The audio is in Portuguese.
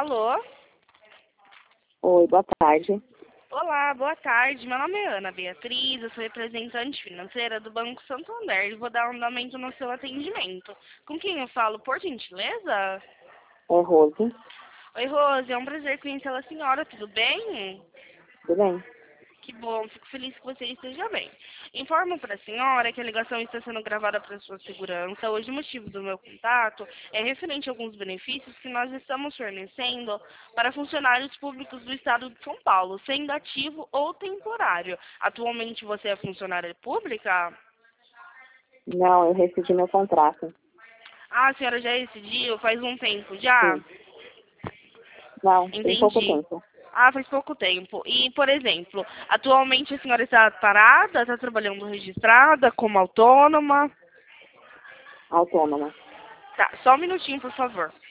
Alô? Oi, boa tarde. Olá, boa tarde. Meu nome é Ana Beatriz, eu sou representante financeira do Banco Santander e vou dar um andamento no seu atendimento. Com quem eu falo, por gentileza? É Rose. Oi, Rose, é um prazer conhecê-la, senhora, tudo bem? Tudo bem? Que bom, fico feliz que você esteja bem. Informo para a senhora que a ligação está sendo gravada para sua segurança. Hoje o motivo do meu contato é referente a alguns benefícios que nós estamos fornecendo para funcionários públicos do estado de São Paulo, sendo ativo ou temporário. Atualmente você é funcionária pública? Não, eu rescindi meu contrato. Ah, a senhora já decidiu faz um tempo já? Sim. Não, tem pouco Entendi. tempo. Ah, faz pouco tempo. E, por exemplo, atualmente a senhora está parada, está trabalhando registrada como autônoma? Autônoma. Tá, só um minutinho, por favor.